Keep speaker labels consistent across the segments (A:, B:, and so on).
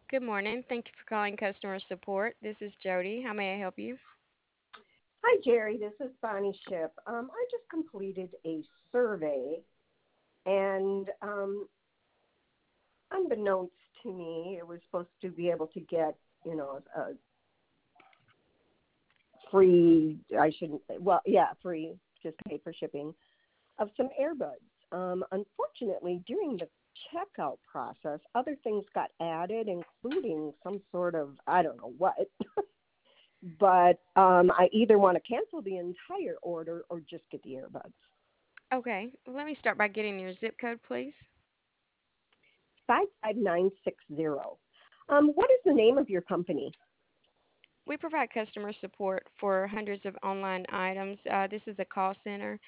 A: Good morning. Thank you for calling customer support. This is Jody. How may I help you?
B: Hi, Jerry. This is Bonnie Ship. I just completed a survey, and unbeknownst to me, it was supposed to be able to get, a free. I shouldn't say. Well, yeah, free. Just pay for shipping of some earbuds. Unfortunately, during the checkout process, other things got added, including some sort of I don't know what. But I either want to cancel the entire order or just get the earbuds.
A: Okay, let me start by getting your zip code, please.
B: 55960. What is the name of your company?
A: We provide customer support for hundreds of online items. This is a call center.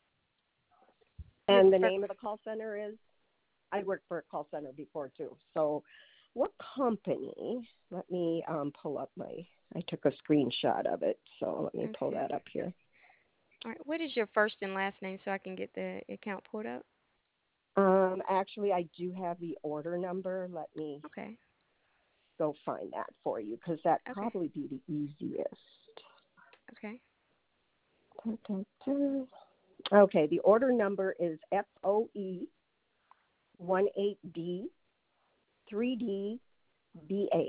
A: This
B: And the
A: for
B: name of the call center is? I worked for a call center before too. So, what company? Let me pull up my. I took a screenshot of it, so let me pull
A: Okay.
B: that up here.
A: All right. What is your first and last name so I can get the account pulled up?
B: Actually, I do have the order number. Let me
A: Okay.
B: go find that for you because that
A: Okay.
B: probably be the easiest.
A: Okay.
B: Ta-ta-ta. Okay, the order number is FOE 18D 3D BA.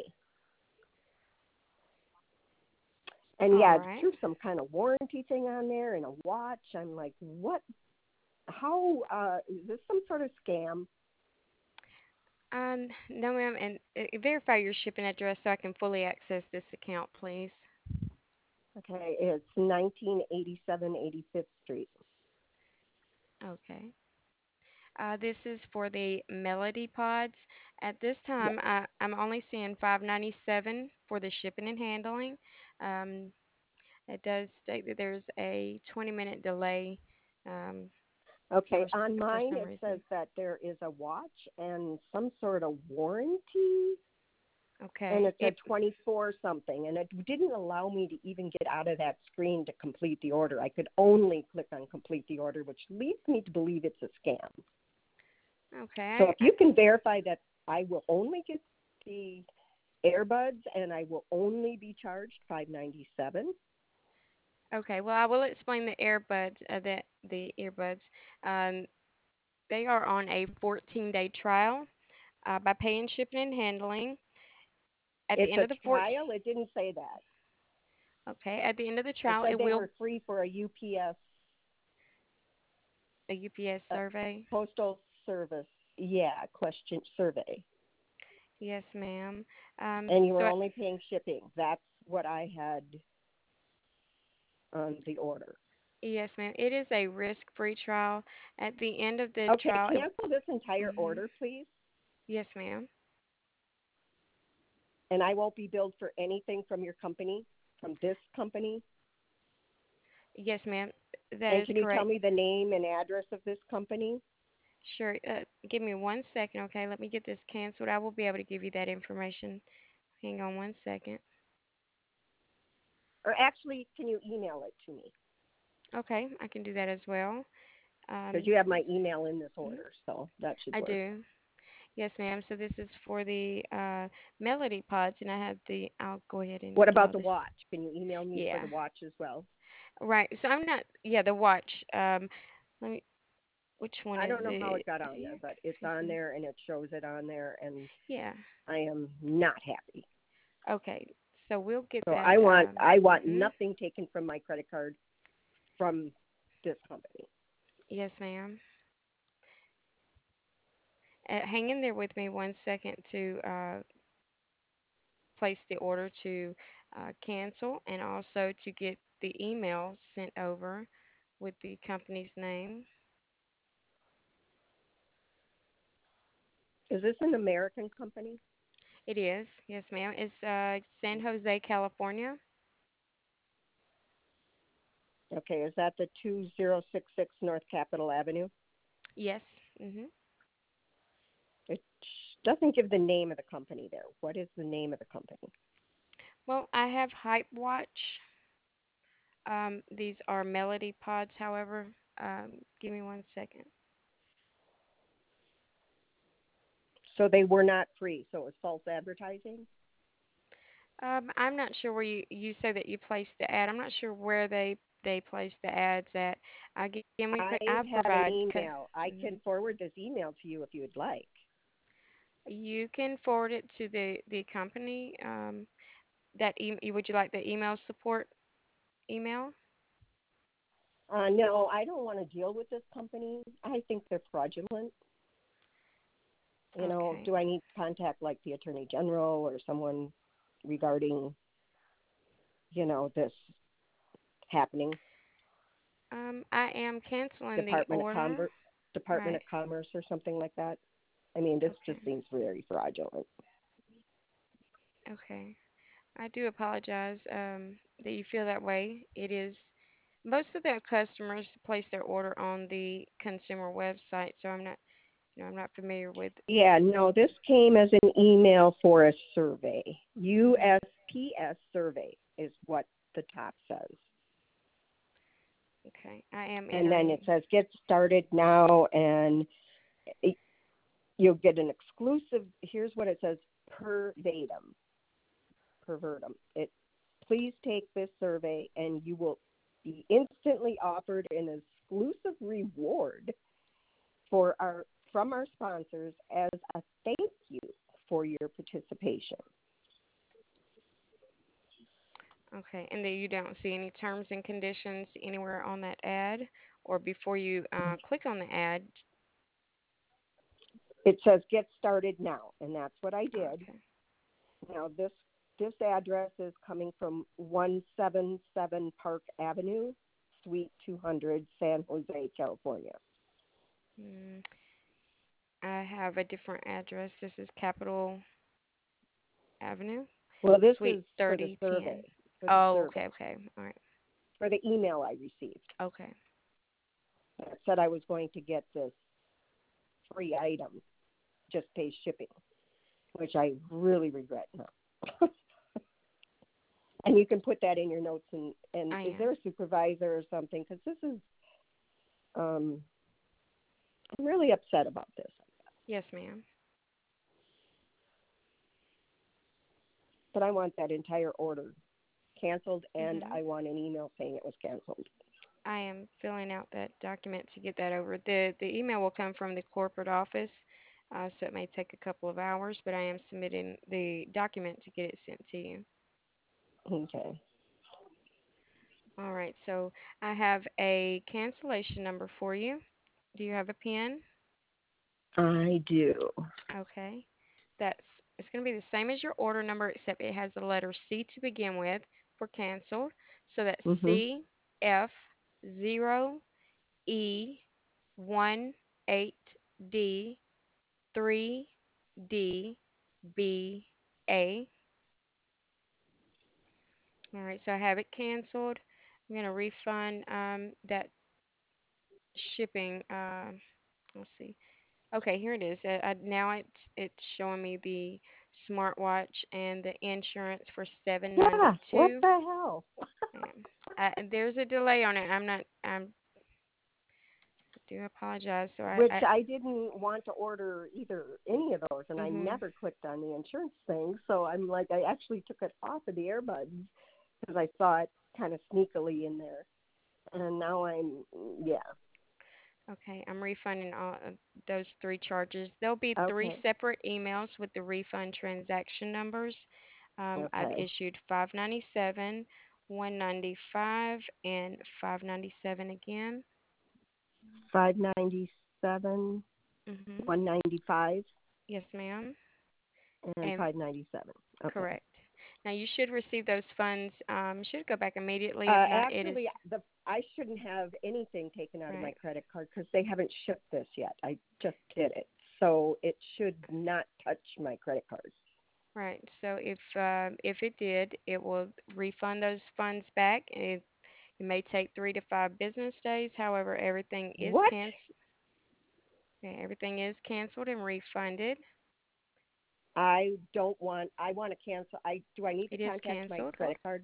B: And
A: All
B: yeah, it
A: right.
B: threw some kind of warranty thing on there and a watch. I'm like, what? How? Is this some sort of scam?
A: No, ma'am. And verify your shipping address so I can fully access this account, please.
B: Okay, it's 1987 85th Street.
A: Okay. This is for the Melody Pods. At this
B: Yes.
A: time, I'm only seeing 597 for the shipping and handling. Um, it does state that there's a 20-minute delay um,
B: Okay,
A: for
B: on
A: for
B: mine
A: some
B: it says
A: reason.
B: that there is a watch and some sort of warranty, and
A: Okay.
B: it said
A: It
B: 24 something, and it didn't allow me to even get out of that screen to complete the order. I could only click on complete the order, which leads me to believe it's a scam. So
A: okay.
B: if you can verify that I will only get the earbuds and I will only be charged 597.
A: Okay. Well, I will explain the earbuds. The earbuds. Um, they are on a 14-day trial by paying shipping and handling. At the
B: It's
A: end
B: a
A: of the 14
B: trial. It didn't say that.
A: Okay, at the end of the
B: It
A: trial,
B: said
A: it
B: they
A: will
B: were free for a UPS
A: a UPS
B: uh,
A: survey.
B: postal service. Yeah, question survey.
A: Yes, ma'am.
B: And you
A: So
B: were only paying shipping. That's what I had on the order.
A: yes, ma'am. It is a risk-free trial. At the end of the
B: Okay,
A: trial,
B: cancel this entire
A: mhm.
B: order, please.
A: Yes, ma'am.
B: And I won't be billed for anything from your company, from this company.
A: Yes, ma'am. That
B: And
A: is
B: can you tell
A: correct.
B: me the name and address of this company?
A: Sure. Give me 1 second, okay? Let me get this canceled. I will be able to give you that information. Hang on 1 second.
B: Or actually, can you email it to me?
A: Okay, I can do that as well.
B: Because
A: Um,
B: you have my email in this
A: mhm,
B: order, so that should
A: I
B: work.
A: do. Yes, ma'am. So this is for the Melody Pods, and I have the. I'll go ahead and
B: What
A: do
B: about
A: all
B: the
A: this.
B: watch? Can you email me for
A: Yeah.
B: the watch as well?
A: Right. So I'm not. Yeah, the watch. Let me. Which one
B: I
A: is
B: don't know how
A: it?
B: it got on there, but it's on there and it shows it on there, and
A: Yeah.
B: I am not happy.
A: Okay. So we'll get
B: So
A: that.
B: I want
A: Mhm.
B: nothing taken from my credit card from this company.
A: Yes, ma'am. Hang in there with me 1 second to place the order to cancel, and also to get the email sent over with the company's name.
B: Is this an American company?
A: It is. Yes, ma'am. It's San Jose, California.
B: Okay, is that the 2066 North Capitol Avenue?
A: Yes. Mhm.
B: It doesn't give the name of the company there. What is the name of the company?
A: Well, I have Hype Watch. These are Melody Pods, however. Give me 1 second.
B: So they were not free. So it was false advertising.
A: I'm not sure where you say that you placed the ad. I'm not sure where they placed the ads at. Again, I
B: I
A: provide
B: have an email. I can forward this email to you if you would like.
A: you can forward it to the company. Would you like the email support email?
B: No, I don't want to deal with this company. I think they're fraudulent.
A: Okay.
B: Do I need to contact like the attorney general or someone regarding, this happening?
A: I am canceling the
B: Department of
A: order.
B: Commerce, Department
A: Right.
B: of Commerce, or something like that. I mean, this
A: Okay.
B: just seems very fraudulent.
A: Okay. I do apologize that you feel that way. It is most of their customers place their order on the consumer website, so I'm not familiar with.
B: Yeah, no, this came as an email for a survey.
A: Mhm.
B: USPS survey is what the top says.
A: Okay, I am
B: And then it
A: entering.
B: says get started now, and it, you'll get an exclusive. Here's what it says pervertum. It please take this survey, and you will be instantly offered an exclusive reward for our from our sponsors as a thank you for your participation.
A: Okay, and then you don't see any terms and conditions anywhere on that ad, or before you click on the ad.
B: It says get started now, and that's what I did.
A: Okay.
B: Now this address is coming from 177 Park Avenue, Suite 200, San Jose, California.
A: Mm, I have a different address. This is Capitol Avenue,
B: Well, this
A: Suite
B: is for the survey,
A: 3010. Oh, okay,
B: survey,
A: okay. All right.
B: for the email I received
A: Okay.
B: that said I was going to get this free item, just pay shipping, which I really regret now. And you can put that in your notes. And
A: I
B: is
A: am.
B: there a supervisor or something? Because this is, um, I'm really upset about this.
A: Yes, ma'am.
B: But I want that entire order canceled, and
A: Mhm.
B: I want an email saying it was canceled.
A: I am filling out that document to get that over. The email will come from the corporate office, so it may take a couple of hours, but I am submitting the document to get it sent to you.
B: Okay.
A: All right, so I have a cancellation number for you. Do you have a pen?
B: I do.
A: Okay. That's it's going to be the same as your order number except it has the letter C to begin with for canceled. So that's
B: Mhm.
A: CF0E18D3DBA. All right, so I have it canceled. I'm going to refund that shipping. Let's see. Okay, here it is. Now it's showing me the smartwatch and the insurance for seven
B: Yeah.
A: ninety
B: What
A: two.
B: the hell?
A: There's a delay on it. I do apologize. So
B: Which I didn't want to order either any of those, and I
A: mhm.
B: never clicked on the insurance thing. So I'm like, I actually took it off of the earbuds because I saw it kind of sneakily in there, and now yeah.
A: Okay, I'm refunding all of those three charges. There'll be three
B: Okay.
A: separate emails with the refund transaction numbers. I've
B: Okay.
A: issued 597, 195, and 597 again.
B: 597,
A: Mhm.
B: 195,
A: Yes, ma'am.
B: and
A: And
B: 597. Okay.
A: correct. Now you should receive those funds. Should go back immediately. If not, it is
B: Actually, I shouldn't have anything taken out of my
A: right.
B: credit card because they haven't shipped this yet. I just did it, so it should not touch my credit card.
A: Right. So if it did, it will refund those funds back. It may take 3 to 5 business days. However,
B: What?
A: everything is canceled and refunded.
B: I don't want. I want to cancel. I do. I need to
A: It is
B: contact my
A: canceled.
B: credit card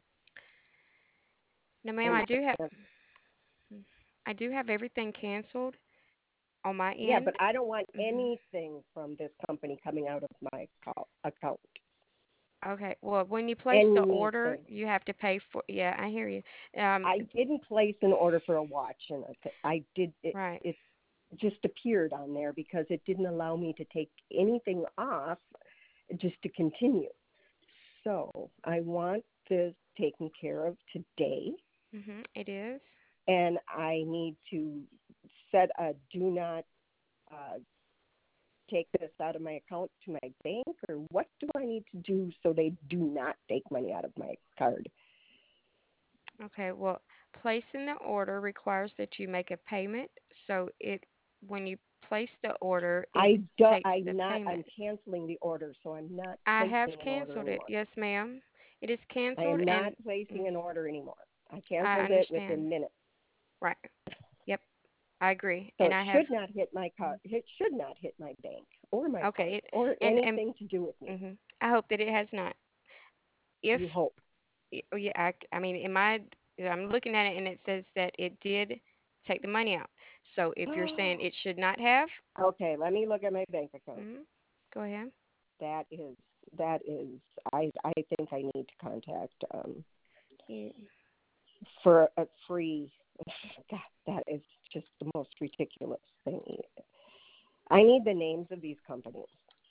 A: No, ma'am,
B: and.
A: I do have everything canceled. on my
B: Yeah, but
A: end.
B: I don't want
A: Hmm.
B: anything from this company coming out of my account.
A: Okay. Well, when you place the order,
B: Anything.
A: you have to pay for. Yeah, I hear you. Um,
B: I didn't place an order for a watch, and I did.
A: right.
B: It just appeared on there because it didn't allow me to take anything off, just to continue. So I want this taken care of today,
A: It is.
B: and I need to set a do not uh, take this out of my account to my bank, or what do I need to do so they do not take money out of my card?
A: Okay. Well, placing the order requires that you make a payment. So when you place the order, it takes the
B: I'm
A: payment.
B: canceling the order, so I'm not
A: I have
B: placing an order
A: canceled it.
B: anymore.
A: Yes, ma'am. It is
B: I
A: canceled,
B: am not
A: and
B: placing
A: mm,
B: an order anymore. I
A: I
B: canceled it
A: understand.
B: within minutes.
A: Right. Yep. I agree.
B: So
A: And
B: it
A: I have.
B: should not hit my card.
A: Mhm.
B: It should not hit my bank or my
A: Okay.
B: card or
A: And
B: anything to do with me.
A: I hope that it has not. If
B: You hope.
A: oh, yeah, I mean, I'm looking at it and it says that it did take the money out. So if you're saying it should not have,
B: Okay, let me look at my bank account.
A: hmm go ahead.
B: That is that is I think I need to contact
A: You,
B: for a free. God, that is just the most ridiculous thing. I need the names of these companies.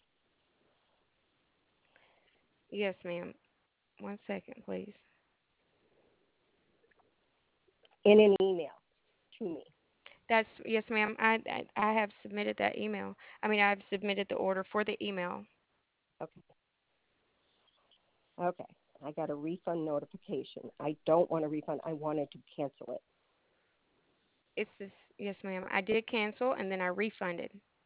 A: yes, ma'am. 1 second, please.
B: In an email to me.
A: That's yes, ma'am. I have submitted that email. I mean, I've submitted the order for the email.
B: Okay. Okay. I got a refund notification. I don't want a refund. I wanted to cancel it.
A: It's this. Yes, ma'am. I did cancel and then I refunded.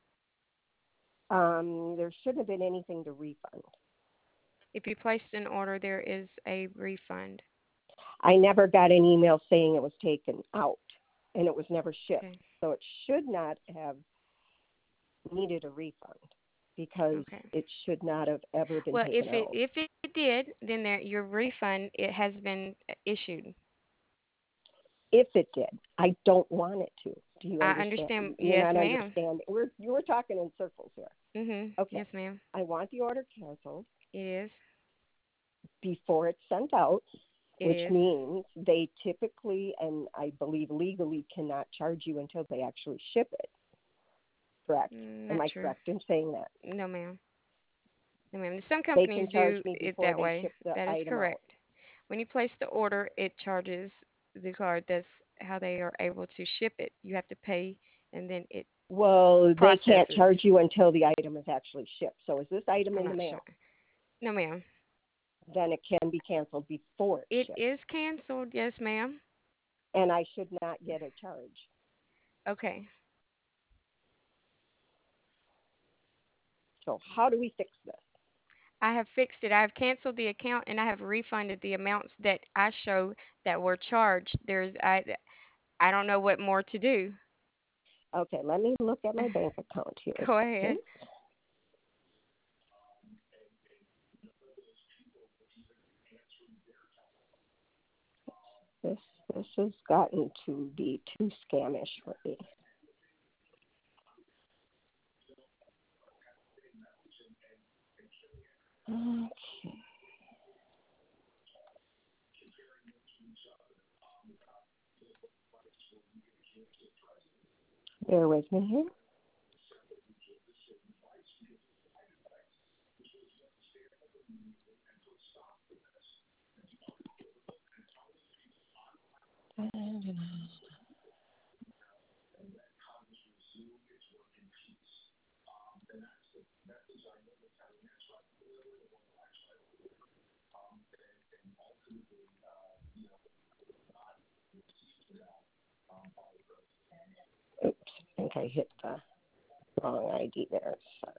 B: There shouldn't have been anything to refund.
A: If you placed an order, there is a refund.
B: I never got an email saying it was taken out, and it was never shipped.
A: Okay.
B: So it should not have needed a refund because
A: Okay.
B: it should not have ever been
A: Well,
B: taken out.
A: if it did, then your refund it has been issued.
B: If it did, I don't want it to. Do you
A: I
B: understand?
A: understand.
B: You're
A: Yes,
B: not
A: ma'am.
B: understanding. You were talking in circles here. Okay.
A: Yes, ma'am.
B: I want the order canceled
A: It is.
B: before it's sent out,
A: It
B: which
A: is.
B: means they typically and I believe legally cannot charge you until they actually ship it. Correct? Am
A: Not
B: I
A: true.
B: correct in saying that?
A: No, ma'am. No, ma'am. Some
B: They
A: companies
B: can charge
A: do
B: me
A: it
B: before
A: that
B: they
A: way.
B: ship the
A: That is
B: item out.
A: correct. When you place the order, it charges the card. That's how they are able to ship it. You have to pay, and then it
B: Well, they can't
A: processes.
B: charge you until the item is actually shipped. So is this item
A: I'm
B: in the
A: not sure.
B: mail?
A: No, ma'am.
B: Then it can be canceled before it's
A: It
B: shipped.
A: is canceled. Yes, ma'am.
B: And I should not get a charge.
A: Okay.
B: So how do we fix this?
A: I have fixed it. I have canceled the account and I have refunded the amounts that I show that were charged. I don't know what more to do.
B: Okay, let me look at my bank account here a
A: Go
B: second.
A: ahead.
B: This this has gotten to be too scamish for me. Okay, bear with me here. Oops, I think I hit the wrong ID there. Sorry.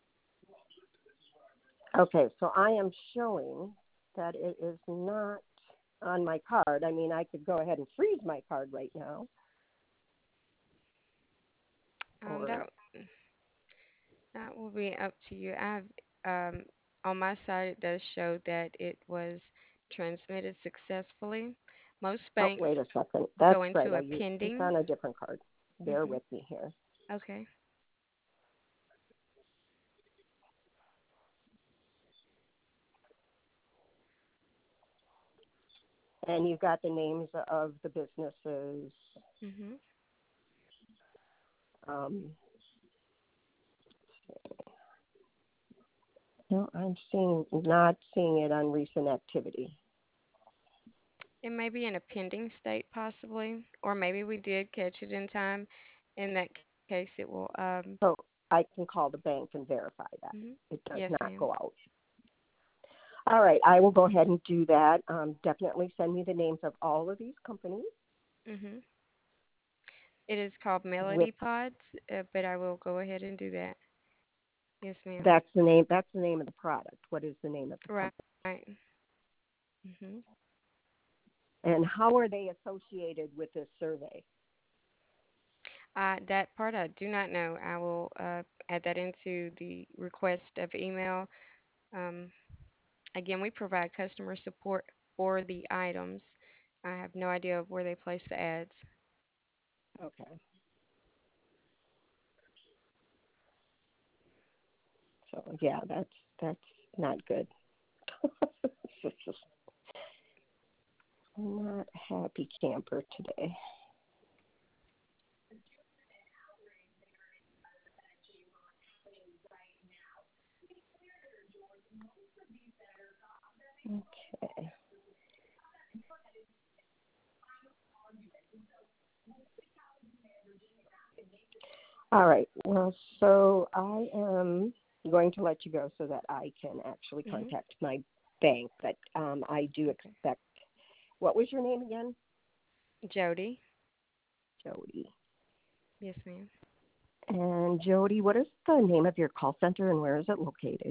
B: Okay, so I am showing that it is not. on my card. I mean, I could go ahead and freeze my card right now, or
A: That that will be up to you. On my side it does show that it was transmitted successfully. Most
B: oh,
A: banks
B: wait a second. That's
A: go
B: right.
A: into a
B: It's
A: pending.
B: on a different card. Bear
A: Mhm.
B: with me here.
A: Okay.
B: And you've got the names of the businesses.
A: Mhm.
B: Um, no, I'm seeing not seeing it on recent activity.
A: It may be in a pending state possibly, or maybe we did catch it in time. In that case it will
B: So I can call the bank and verify that
A: mhm.
B: it does
A: Yes,
B: not
A: ma'am.
B: go out. All right, I will go ahead and do that. Definitely send me the names of all of these companies.
A: Mhm. It is called
B: With
A: Melody Pods, but I will go ahead and do that. Yes, ma'am.
B: that's the name. That's the name of the product. What is the name of the company?
A: Right. Mhm.
B: And how are they associated with this survey?
A: That part I do not know. I will add that into the request of email. Um, Again, we provide customer support for the items. I have no idea of where they place the ads.
B: Okay, so yeah, that's not good. This is not happy camper today. Okay. All right. Well, so I am going to let you go so that I can actually
A: Mhm.
B: contact my bank. But I do
A: Okay.
B: expect. What was your name again?
A: Jody.
B: Jody.
A: Yes, ma'am.
B: And Jody, what is the name of your call center and where is it located?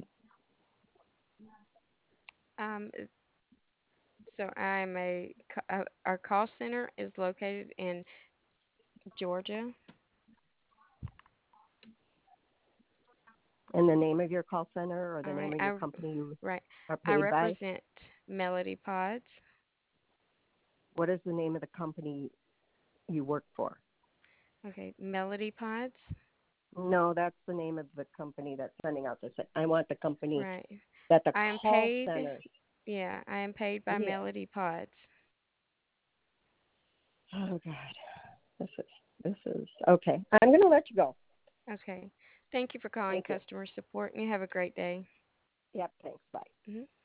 A: Um, so our call center is located in Georgia.
B: And the name of your call center or the
A: All
B: name
A: right.
B: of your company you
A: Right.
B: are
A: I
B: paid by?
A: represent Melody Pods.
B: What is the name of the company you work for?
A: Okay, Melody Pods.
B: No, that's the name of the company that's sending out this. I want the company
A: Right.
B: that the
A: I am
B: call
A: paid.
B: center.
A: Yeah, I am paid by
B: Yeah.
A: Melody Pods.
B: Oh God, this is okay. I'm going to let you go.
A: Okay. Thank you for calling
B: Thank you.
A: customer support, and you have a great day.
B: Yep. Thanks. Bye.
A: Mhm.